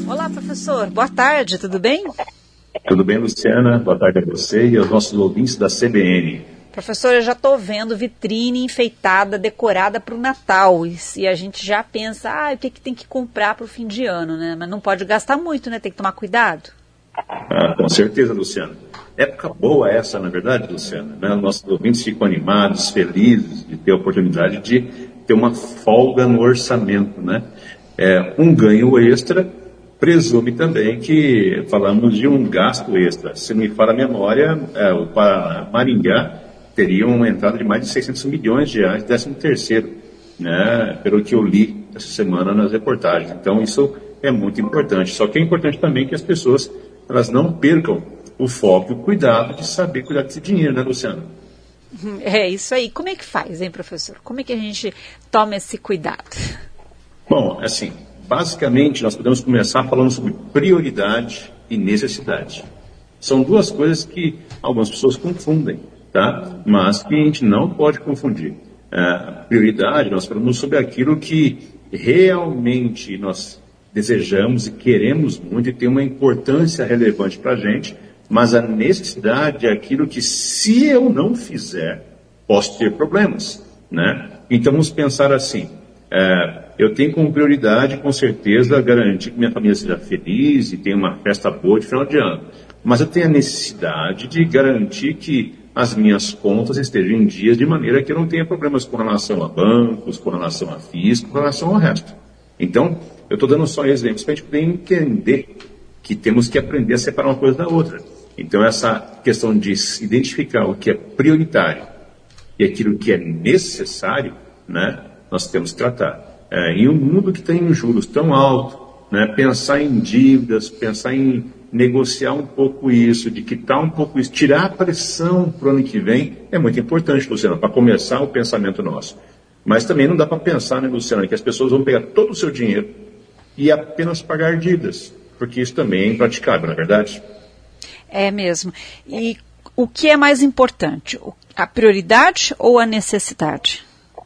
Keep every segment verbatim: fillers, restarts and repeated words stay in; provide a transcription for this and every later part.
Olá, professor. Boa tarde, tudo bem? Tudo bem, Luciana? Boa tarde a você e aos nossos ouvintes da C B N. Professor, eu já estou vendo vitrine enfeitada, decorada para o Natal. E, e a gente já pensa, ah, o que, que tem que comprar para o fim de ano, né? Mas não pode gastar muito, né? Tem que tomar cuidado. Ah, com certeza, Luciana. Época boa essa, na verdade, Luciana. Né? Nossos ouvintes ficam animados, felizes de ter a oportunidade de ter uma folga no orçamento, né? É, um ganho extra presume também que falamos de um gasto extra. Se não me falha a memória, é, o Maringá teria uma entrada de mais de seiscentos milhões de reais, décimo terceiro, né, pelo que eu li essa semana nas reportagens. Então, isso é muito importante. Só que é importante também que as pessoas elas não percam o foco e o cuidado de saber cuidar desse dinheiro, né, Luciana? É isso aí. Como é que faz, hein, professor? Como é que a gente toma esse cuidado? Bom, assim, basicamente nós podemos começar falando sobre prioridade e necessidade. São duas coisas que algumas pessoas confundem. Tá? Mas que a gente não pode confundir. A prioridade, nós falamos sobre aquilo que realmente nós desejamos e queremos muito e tem uma importância relevante para a gente, mas a necessidade é aquilo que, se eu não fizer, posso ter problemas. Né? Então, vamos pensar assim, é, eu tenho como prioridade, com certeza, garantir que minha família seja feliz e tenha uma festa boa de final de ano. Mas eu tenho a necessidade de garantir que as minhas contas estejam em dias de maneira que eu não tenha problemas com relação a bancos, com relação a fisco, com relação ao resto. Então, eu estou dando só exemplos para a gente poder entender que temos que aprender a separar uma coisa da outra. Então, essa questão de identificar o que é prioritário e aquilo que é necessário, né, nós temos que tratar. É, em um mundo que tem juros tão altos, né, pensar em dívidas, pensar em negociar um pouco isso, de quitar um pouco isso, tirar a pressão para o ano que vem, é muito importante, Luciano, para começar o pensamento nosso. Mas também não dá para pensar, né, Luciano, que as pessoas vão pegar todo o seu dinheiro e apenas pagar dívidas, porque isso também é impraticável, não é verdade? É mesmo. E o que é mais importante, a prioridade ou a necessidade?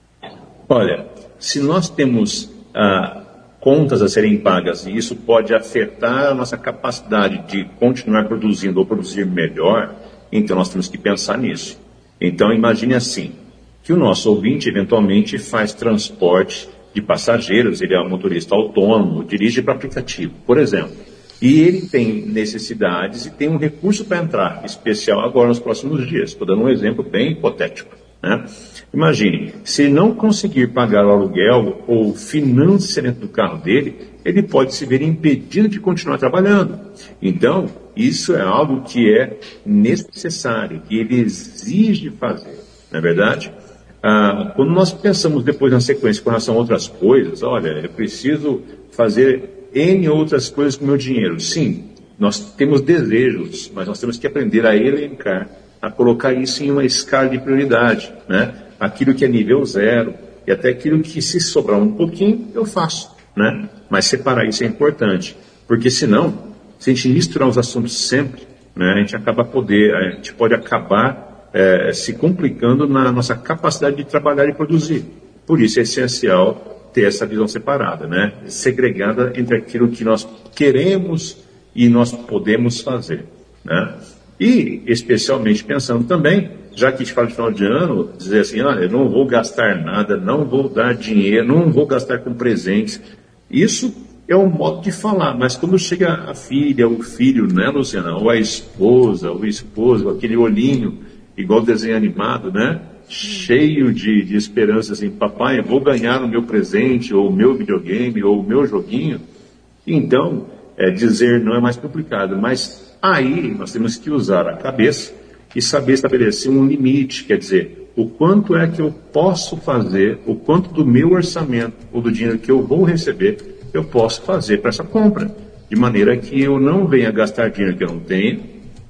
Olha, se nós temos ah, contas a serem pagas e isso pode afetar a nossa capacidade de continuar produzindo ou produzir melhor, então nós temos que pensar nisso. Então imagine assim, que o nosso ouvinte eventualmente faz transporte de passageiros, ele é um motorista autônomo, dirige para aplicativo, por exemplo, e ele tem necessidades e tem um recurso para entrar, especial agora nos próximos dias. Estou dando um exemplo bem hipotético, né? Imagine, se ele não conseguir pagar o aluguel ou financiamento do carro dele, ele pode se ver impedido de continuar trabalhando. Então, isso é algo que é necessário, que ele exige fazer, não é verdade? Ah, quando nós pensamos depois na sequência com relação a outras coisas, olha, eu preciso fazer N outras coisas com o meu dinheiro. Sim, nós temos desejos, mas nós temos que aprender a elencar, a colocar isso em uma escala de prioridade, né? Aquilo que é nível zero e até aquilo que, se sobrar um pouquinho, eu faço, né? Mas separar isso é importante, porque senão, se a gente misturar os assuntos sempre, né, a gente acaba poder, a gente pode acabar é, se complicando na nossa capacidade de trabalhar e produzir. Por isso é essencial ter essa visão separada, né? Segregada entre aquilo que nós queremos e nós podemos fazer, né? E, especialmente pensando também, já que a gente fala de final de ano, dizer assim, ah, eu não vou gastar nada, não vou dar dinheiro, não vou gastar com presentes. Isso é um modo de falar, mas quando chega a filha, o filho, né, Luciana, ou a esposa, ou o esposo, aquele olhinho, igual desenho animado, né, cheio de, de esperança, assim, papai, eu vou ganhar o meu presente, ou o meu videogame, ou o meu joguinho. Então, é, dizer não é mais complicado, mas aí nós temos que usar a cabeça e saber estabelecer um limite, quer dizer, o quanto é que eu posso fazer, o quanto do meu orçamento ou do dinheiro que eu vou receber, eu posso fazer para essa compra, de maneira que eu não venha gastar dinheiro que eu não tenho,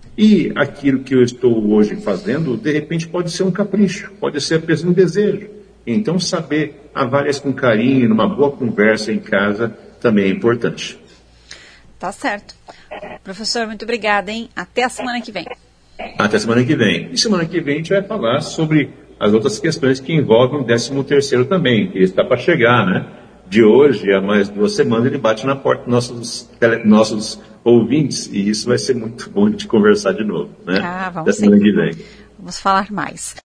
e aquilo que eu estou hoje fazendo, de repente pode ser um capricho, pode ser apenas um desejo. Então saber avaliar isso com carinho, numa boa conversa em casa, também é importante. Tá certo. Professor, muito obrigada, hein? Até a semana que vem. Até a semana que vem. E semana que vem a gente vai falar sobre as outras questões que envolvem o décimo terceiro também, que está para chegar, né? de hoje a mais duas semanas ele bate na porta dos nossos, tele, nossos ouvintes, e isso vai ser muito bom de conversar de novo, né? Ah, vamos da semana que vem. Vamos falar mais.